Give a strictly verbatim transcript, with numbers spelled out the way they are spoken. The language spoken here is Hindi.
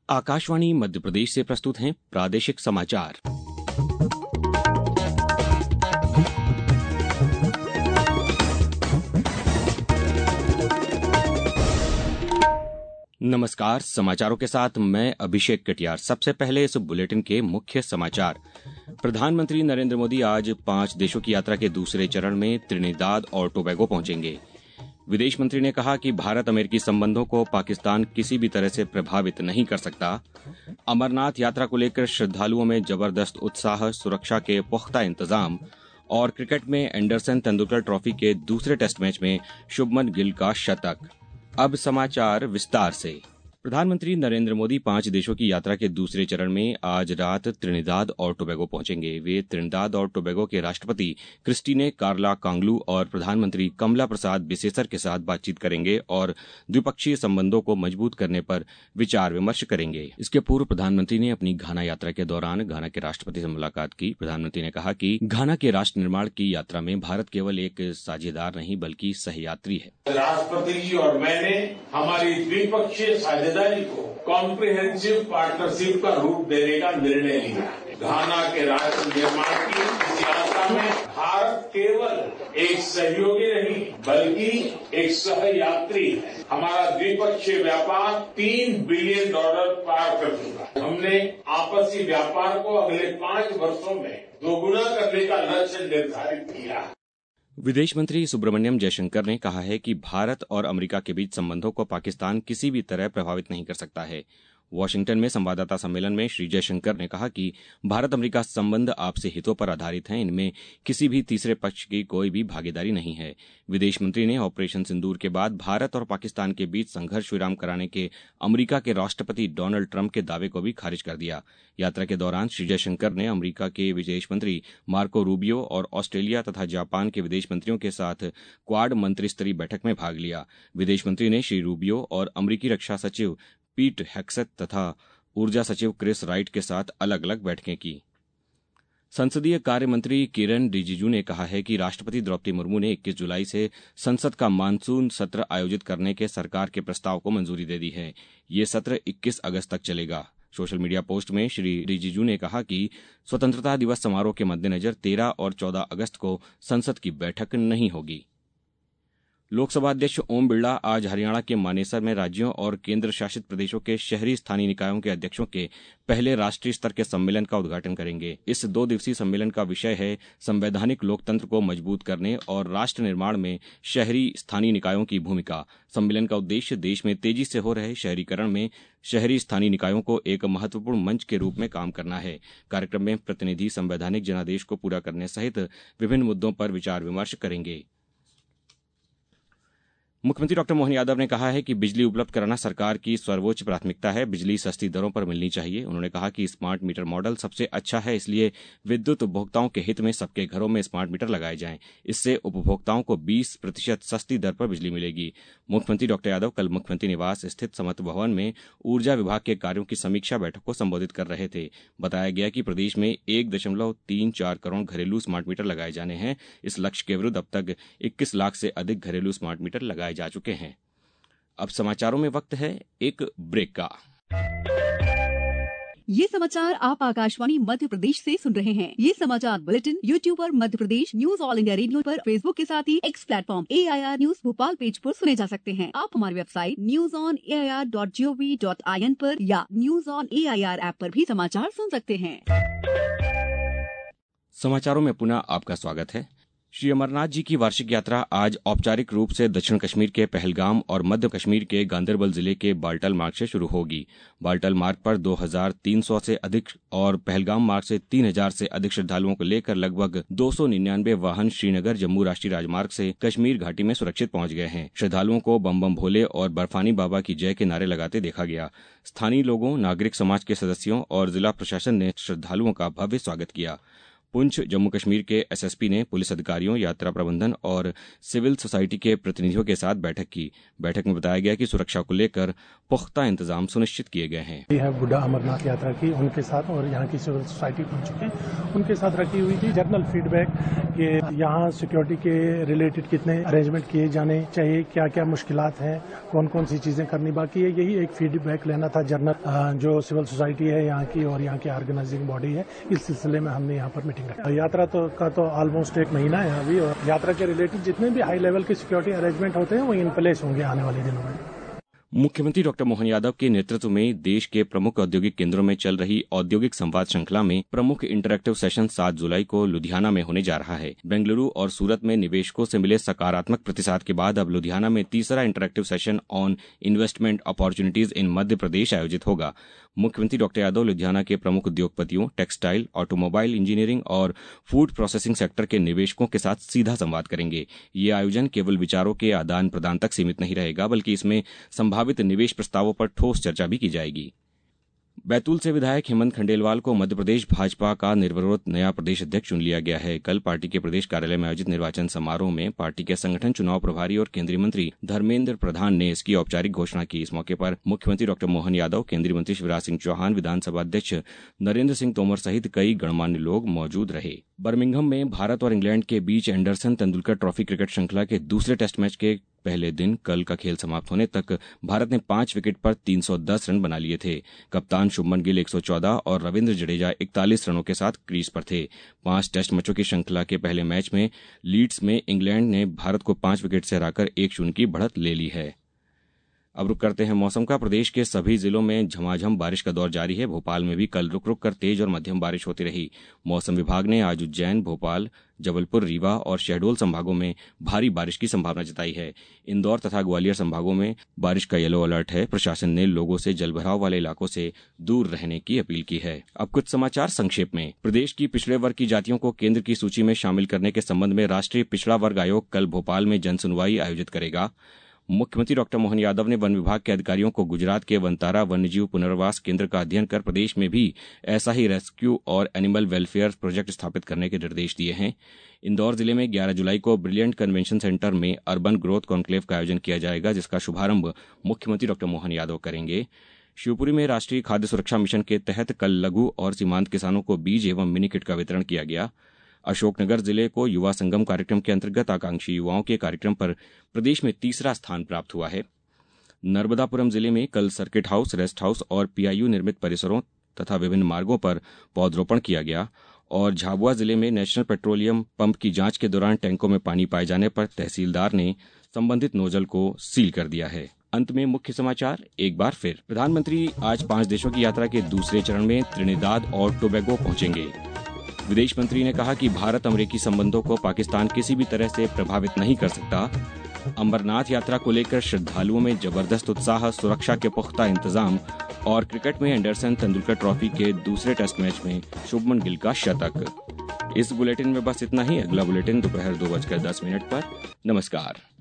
आकाशवाणी मध्य प्रदेश से प्रस्तुत हैं प्रादेशिक समाचार। नमस्कार, समाचारों के साथ मैं अभिषेक कटियार। सबसे पहले इस बुलेटिन के मुख्य समाचार। प्रधानमंत्री नरेंद्र मोदी आज पांच देशों की यात्रा के दूसरे चरण में त्रिनिदाद और टोबैगो पहुंचेंगे। विदेश मंत्री ने कहा कि भारत अमेरिकी संबंधों को पाकिस्तान किसी भी तरह से प्रभावित नहीं कर सकता। अमरनाथ यात्रा को लेकर श्रद्धालुओं में जबरदस्त उत्साह, सुरक्षा के पुख्ता इंतजाम और क्रिकेट में एंडरसन तेंदुलकर ट्रॉफी के दूसरे टेस्ट मैच में शुभमन गिल का शतक। अब समाचार विस्तार से। प्रधानमंत्री नरेंद्र मोदी पांच देशों की यात्रा के दूसरे चरण में आज रात त्रिनिदाद और टोबैगो पहुंचेंगे। वे त्रिनिदाद और टोबैगो के राष्ट्रपति क्रिस्टीने कार्ला कांगलू और प्रधानमंत्री कमला प्रसाद बिसेसर के साथ बातचीत करेंगे और द्विपक्षीय संबंधों को मजबूत करने पर विचार विमर्श करेंगे। इसके पूर्व प्रधानमंत्री ने अपनी घाना यात्रा के दौरान घाना के राष्ट्रपति से मुलाकात की। प्रधानमंत्री ने कहा कि घाना के राष्ट्र निर्माण की यात्रा में भारत केवल एक साझेदार नहीं बल्कि सहयात्री है। राष्ट्रपति जी और मैंने हमारी द्विपक्षीय साझेदारी को कॉम्प्रिहेंसिव पार्टनरशिप का रूप देने का निर्णय लिया। घाना के राष्ट्र निर्माण की इस यात्रा में भारत केवल एक सहयोगी नहीं बल्कि एक सहयात्री है। हमारा द्विपक्षीय व्यापार तीन बिलियन डॉलर पार कर चुका है। हमने आपसी व्यापार को अगले पांच वर्षों में दोगुना करने का लक्ष्य निर्धारित किया है। विदेश मंत्री सुब्रमण्यम जयशंकर ने कहा है कि भारत और अमेरिका के बीच संबंधों को पाकिस्तान किसी भी तरह प्रभावित नहीं कर सकता है। वाशिंगटन में संवाददाता सम्मेलन में श्री जयशंकर ने कहा कि भारत अमेरिका संबंध आपसी हितों पर आधारित हैं। इनमें किसी भी तीसरे पक्ष की कोई भी भागीदारी नहीं है। विदेश मंत्री ने ऑपरेशन सिंदूर के बाद भारत और पाकिस्तान के बीच संघर्ष विराम कराने के अमेरिका के राष्ट्रपति डोनाल्ड ट्रंप के दावे को भी खारिज कर दिया। यात्रा के दौरान श्री जयशंकर ने अमेरिका के विदेश मंत्री मार्को रूबियो और ऑस्ट्रेलिया तथा जापान के विदेश मंत्रियों के साथ क्वाड मंत्री स्तरीय बैठक में भाग लिया। विदेश मंत्री ने श्री रूबियो और अमेरिकी रक्षा सचिव पीट हेक्सेथ तथा ऊर्जा सचिव क्रिस राइट के साथ अलग अलग बैठकें की। संसदीय कार्य मंत्री किरेन रिजिजू ने कहा है कि राष्ट्रपति द्रौपदी मुर्मू ने इक्कीस जुलाई से संसद का मानसून सत्र आयोजित करने के सरकार के प्रस्ताव को मंजूरी दे दी है। ये सत्र इक्कीस अगस्त तक चलेगा। सोशल मीडिया पोस्ट में श्री रिजिजू ने कहा कि स्वतंत्रता दिवस समारोह के मद्देनजर तेरह और चौदह अगस्त को संसद की बैठक नहीं होगी। लोकसभा अध्यक्ष ओम बिरला आज हरियाणा के मानेसर में राज्यों और केंद्र शासित प्रदेशों के शहरी स्थानीय निकायों के अध्यक्षों के पहले राष्ट्रीय स्तर के सम्मेलन का उद्घाटन करेंगे। इस दो दिवसीय सम्मेलन का विषय है संवैधानिक लोकतंत्र को मजबूत करने और राष्ट्र निर्माण में शहरी स्थानीय निकायों की भूमिका। सम्मेलन का उद्देश्य देश में तेजी से हो रहे शहरीकरण में शहरी स्थानीय निकायों को एक महत्वपूर्ण मंच के रूप में काम करना है। कार्यक्रम में प्रतिनिधि संवैधानिक जनादेश को पूरा करने सहित विभिन्न मुद्दों पर विचार विमर्श करेंगे। मुख्यमंत्री डॉक्टर मोहन यादव ने कहा है कि बिजली उपलब्ध कराना सरकार की सर्वोच्च प्राथमिकता है। बिजली सस्ती दरों पर मिलनी चाहिए। उन्होंने कहा कि स्मार्ट मीटर मॉडल सबसे अच्छा है, इसलिए विद्युत उपभोक्ताओं के हित में सबके घरों में स्मार्ट मीटर लगाए जाएं। इससे उपभोक्ताओं को बीस प्रतिशत सस्ती दर पर बिजली मिलेगी। मुख्यमंत्री डॉक्टर यादव कल मुख्यमंत्री निवास स्थित समत्व भवन में ऊर्जा विभाग के कार्यों की समीक्षा बैठक को संबोधित कर रहे थे। बताया गया कि प्रदेश में एक दशमलव तीन चार करोड़ घरेलू स्मार्ट मीटर लगाए जाने हैं। इस लक्ष्य के विरुद्ध अब तक इक्कीस लाख से अधिक घरेलू स्मार्ट मीटर लगाए जा चुके हैं। अब समाचारों में वक्त है एक ब्रेक का। ये समाचार आप आकाशवाणी मध्य प्रदेश से सुन रहे हैं। ये समाचार बुलेटिन यूट्यूब पर Madhya Pradesh news All India Radio पर, फेसबुक के साथ ही X platform A I R news Bhopal page पर सुने जा सकते हैं। आप हमारी website news on A I R dot G O V dot I N पर या news on A I R app पर भी समाचार सुन सकते हैं। समाचारों में पुनः आपका स्वागत है। श्री अमरनाथ जी की वार्षिक यात्रा आज औपचारिक रूप से दक्षिण कश्मीर के पहलगाम और मध्य कश्मीर के गांदरबल जिले के बाल्टल मार्ग से शुरू होगी। बाल्टल मार्ग पर दो हज़ार तीन सौ से अधिक और पहलगाम मार्ग से तीन हज़ार से अधिक श्रद्धालुओं को लेकर लगभग दो सौ निन्यानवे वाहन श्रीनगर जम्मू राष्ट्रीय राजमार्ग से कश्मीर घाटी में सुरक्षित पहुंच गए हैं। श्रद्धालुओं को बम बम भोले और बर्फानी बाबा की जय के नारे लगाते देखा गया। स्थानीय लोगों, नागरिक समाज के सदस्यों और जिला प्रशासन ने श्रद्धालुओं का भव्य स्वागत किया। पुंछ जम्मू कश्मीर के एसएसपी ने पुलिस अधिकारियों, यात्रा प्रबंधन और सिविल सोसाइटी के प्रतिनिधियों के साथ बैठक की। बैठक में बताया गया कि सुरक्षा को लेकर पुख्ता इंतजाम सुनिश्चित किए गए हैं। ये है बुढ़ा अमरनाथ यात्रा की उनके साथ और यहाँ की सिविल सोसाइटी पहुंच चुके उनके साथ रखी हुई थी जनरल फीडबैक कि यहाँ सिक्योरिटी के रिलेटेड कितने अरेंजमेंट किए जाने चाहिए, क्या क्या मुश्किलात हैं, कौन कौन सी चीजें करनी बाकी है। यही एक फीडबैक लेना था जनरल जो सिविल सोसाइटी है यहाँ की और यहाँ की ऑर्गेनाइजिंग बॉडी है। इस सिलसिले में हमने यहाँ पर मीटिंग रखी। यात्रा तो का तो ऑलमोस्ट एक महीना है अभी और यात्रा के रिलेटेड जितने भी हाई लेवल के सिक्योरिटी अरेंजमेंट होते हैं वो इन प्लेस होंगे आने वाले दिनों में। मुख्यमंत्री डॉक्टर मोहन यादव के नेतृत्व में देश के प्रमुख औद्योगिक केंद्रों में चल रही औद्योगिक संवाद श्रृंखला में प्रमुख इंटरैक्टिव सेशन सात जुलाई को लुधियाना में होने जा रहा है। बेंगलुरु और सूरत में निवेशकों से मिले सकारात्मक प्रतिसाद के बाद अब लुधियाना में तीसरा interactive session on investment opportunities in Madhya Pradesh आयोजित होगा। मुख्यमंत्री डॉक्टर यादव लुधियाना के प्रमुख उद्योगपतियों, टेक्सटाइल, ऑटोमोबाइल इंजीनियरिंग और फूड प्रोसेसिंग सेक्टर के निवेशकों के साथ सीधा संवाद करेंगे। ये आयोजन केवल विचारों के आदान प्रदान तक सीमित नहीं रहेगा, बल्कि इसमें संभावित निवेश प्रस्तावों पर ठोस चर्चा भी की जाएगी। बैतूल से विधायक हेमंत खंडेलवाल को मध्य प्रदेश भाजपा का निर्विरोध नया प्रदेश अध्यक्ष चुन लिया गया है। कल पार्टी के प्रदेश कार्यालय में आयोजित निर्वाचन समारोह में पार्टी के संगठन, चुनाव प्रभारी और केंद्रीय मंत्री धर्मेंद्र प्रधान ने इसकी औपचारिक घोषणा की। इस मौके पर मुख्यमंत्री डॉक्टर मोहन यादव, केंद्रीय मंत्री शिवराज सिंह चौहान, विधानसभा अध्यक्ष नरेंद्र सिंह तोमर सहित कई गणमान्य लोग मौजूद रहे। बर्मिंघम में भारत और इंग्लैंड के बीच एंडरसन तेंदुलकर ट्रॉफी क्रिकेट श्रृंखला के दूसरे टेस्ट मैच के पहले दिन कल का खेल समाप्त होने तक भारत ने पांच विकेट पर तीन सौ दस रन बना लिए थे। कप्तान शुभमन गिल एक सौ चौदह और रविंद्र जडेजा इकतालीस रनों के साथ क्रीज पर थे। पांच टेस्ट मैचों की श्रृंखला के पहले मैच में लीड्स में इंग्लैंड ने भारत को पांच विकेट से हराकर एक शून्य की बढ़त ले ली है। अब रुक करते हैं मौसम का। प्रदेश के सभी जिलों में झमाझम बारिश का दौर जारी है। भोपाल में भी कल रुक रुक कर तेज और मध्यम बारिश होती रही। मौसम विभाग ने आज उज्जैन, भोपाल, जबलपुर, रीवा और शहडोल संभागों में भारी बारिश की संभावना जताई है। इंदौर तथा ग्वालियर संभागों में बारिश का येलो अलर्ट है। प्रशासन ने लोगों से जलभराव वाले इलाकों से दूर रहने की अपील की है। अब कुछ समाचार संक्षेप में। प्रदेश की पिछड़े वर्ग की जातियों को केंद्र की सूची में शामिल करने के संबंध में राष्ट्रीय पिछड़ा वर्ग आयोग कल भोपाल में जनसुनवाई आयोजित करेगा। मुख्यमंत्री डॉक्टर मोहन यादव ने वन विभाग के अधिकारियों को गुजरात के वनतारा वन्यजीव पुनर्वास केंद्र का अध्ययन कर प्रदेश में भी ऐसा ही रेस्क्यू और एनिमल वेलफेयर प्रोजेक्ट स्थापित करने के निर्देश दिए हैं। इंदौर जिले में ग्यारह जुलाई को ब्रिलियंट कन्वेंशन सेंटर में अर्बन ग्रोथ कॉन्क्लेव का आयोजन किया जाएगा, जिसका शुभारंभ मुख्यमंत्री डॉक्टर मोहन यादव करेंगे। शिवपुरी में राष्ट्रीय खाद्य सुरक्षा मिशन के तहत कल लघु और सीमांत किसानों को बीज एवं मिनी किट का वितरण किया गया। अशोकनगर जिले को युवा संगम कार्यक्रम के अंतर्गत आकांक्षी युवाओं के कार्यक्रम पर प्रदेश में तीसरा स्थान प्राप्त हुआ है। नर्मदापुरम जिले में कल सर्किट हाउस, रेस्ट हाउस और पीआईयू निर्मित परिसरों तथा विभिन्न मार्गों पर पौधरोपण किया गया। और झाबुआ जिले में नेशनल पेट्रोलियम पंप की जांच के दौरान टैंकों में पानी पाए जाने पर तहसीलदार ने संबंधित नोजल को सील कर दिया है। अंत में मुख्य समाचार एक बार फिर। प्रधानमंत्री आज पांच देशों की यात्रा के दूसरे चरण में त्रिनिदाद और टोबैगो पहुंचेंगे। विदेश मंत्री ने कहा कि भारत अमेरिकी संबंधों को पाकिस्तान किसी भी तरह से प्रभावित नहीं कर सकता। अमरनाथ यात्रा को लेकर श्रद्धालुओं में जबरदस्त उत्साह, सुरक्षा के पुख्ता इंतजाम और क्रिकेट में एंडरसन तेंदुलकर ट्रॉफी के दूसरे टेस्ट मैच में शुभमन गिल का शतक। इस बुलेटिन में बस इतना ही। अगला बुलेटिन दोपहर दो बजकर दस मिनट पर। नमस्कार।